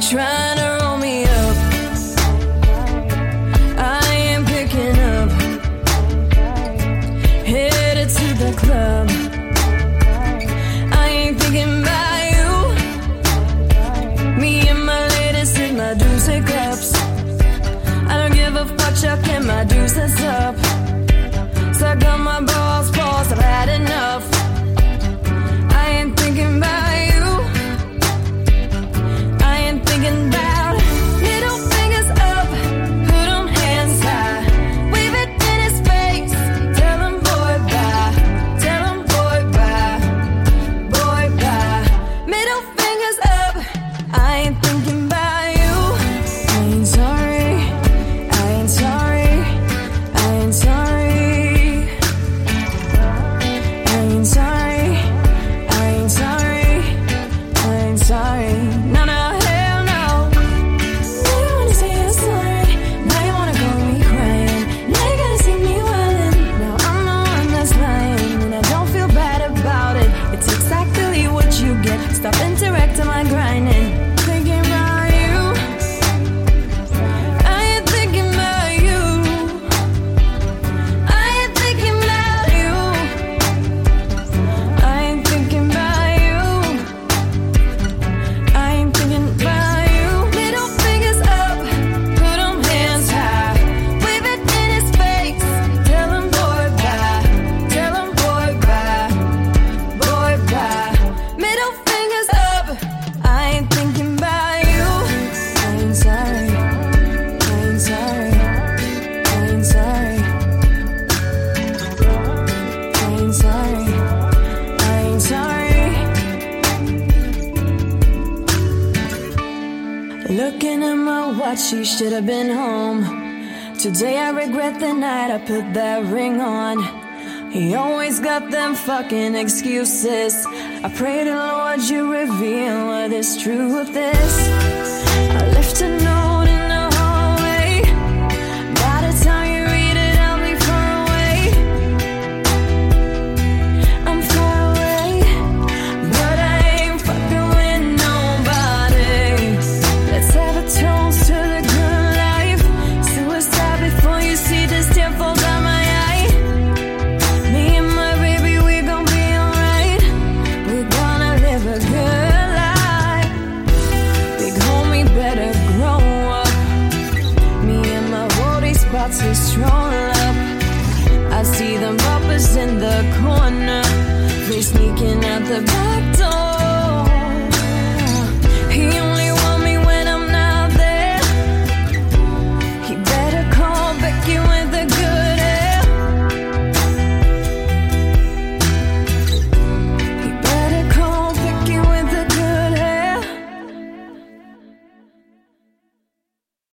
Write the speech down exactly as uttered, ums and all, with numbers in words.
trying to roll me up. I ain't picking up. Headed to the club. I ain't thinking about you. Me and my ladies in my deuce cups. I don't give a fuck, chucking my deuces up. Suck on my balls, balls, I've had enough. I ain't thinking about you. I ain't thinking about middle fingers up, put 'em hands high, wave it in his face, tell him boy bye, tell him boy bye, boy bye. Middle fingers up, I ain't thinking about you. I ain't sorry, I ain't sorry, I ain't sorry, I ain't sorry, I ain't sorry, I ain't sorry. No, no, hell no. Now you wanna say you're sorry. Now you wanna call me crying. Now you gotta see me wildin'. Now I'm the one that's lying, and I don't feel bad about it. It's exactly what you get. Stop interacting my grinding. Thinking about you. I ain't thinking about you. I ain't thinking about you. I ain't thinking about you. I ain't thinking about you. Middle fingers up, put 'em hands high, wave it in his face, tell him boy bye, tell him boy bye, boy bye. Middle fingers up, I ain't thinking about you. I ain't sorry, I ain't sorry, I ain't sorry, I ain't sorry, I ain't sorry. Looking at my watch, you should have been home. Today I regret the night I put that ring on. He always got them fucking excuses. I pray the Lord you reveal what is true of this.